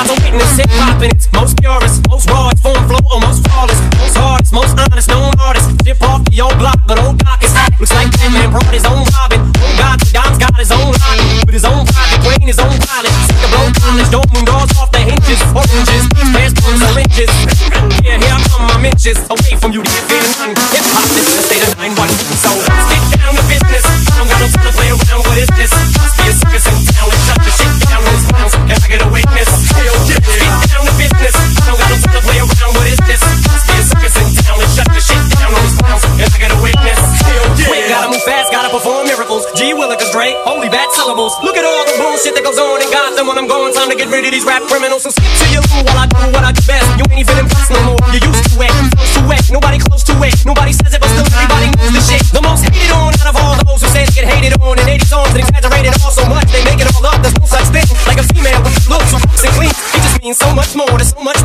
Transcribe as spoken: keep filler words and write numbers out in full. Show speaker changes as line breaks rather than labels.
So witness hip hop in its most purest, most raw, its form, flow, almost flawless, most hardest, most honest, known artist. Dip off the old block, but old Doc is hot. Looks like that man brought his own Robin. Oh God, Don's got his own line with his own private brain, his own pilot. Sick of blow college, don't moon doors off the hinges. Oranges, past plums, oranges. Yeah, here I come, I'm inches away from you to get feeling. Hip hop is in the state of nine one. So let's get down to business. I don't got no time to play around. What is this? Must be a circus in town. Let's shut the shit down. Those clowns. Can I get a witness? Hell yeah. Get down to business. I don't got no time to play around. What is this? Must be a circus in town. Let's shut the shit down. Those clowns. Can I get a witness? Hell yeah. Quick, gotta move fast. Gotta perform miracles. G Willikers, Dre. Holy bad syllables. Look at all the bullshit that goes on in Gotham when I'm going. Time to get rid of these rap criminals. So skip to your loo while I do what I do best. You ain't even impressed no more. You used to it. Close to it. Nobody close to it. Nobody says it, but still everybody knows the shit. The most hated on out of all those who say they get hated on in eighty songs and exaggerated all so much they make it all up. There's no such thing like a female with looks so clean. It just means so much more. There's so much